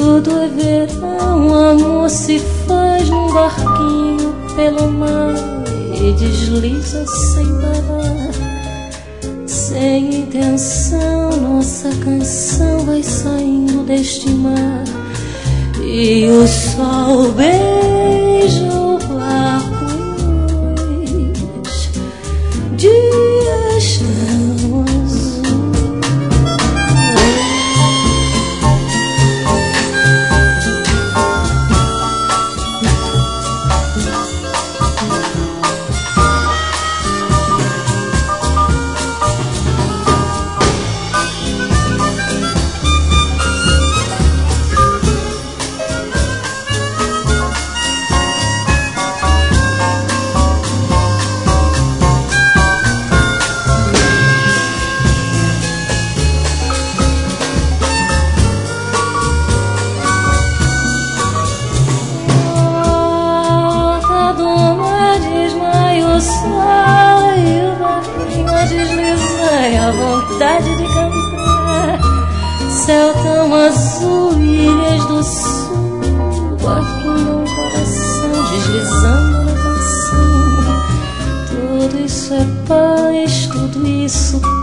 Tudo é verão, amor se faz num barquinho pelo mar e desliza sem parar. Sem intenção, nossa canção vai saindo deste mar e o sol beija o barco em dias tão azuis. A vontade de cantar, céu tão azul, ilhas do sul, barquinho, coração deslizando na canção. Tudo isso é paz, tudo isso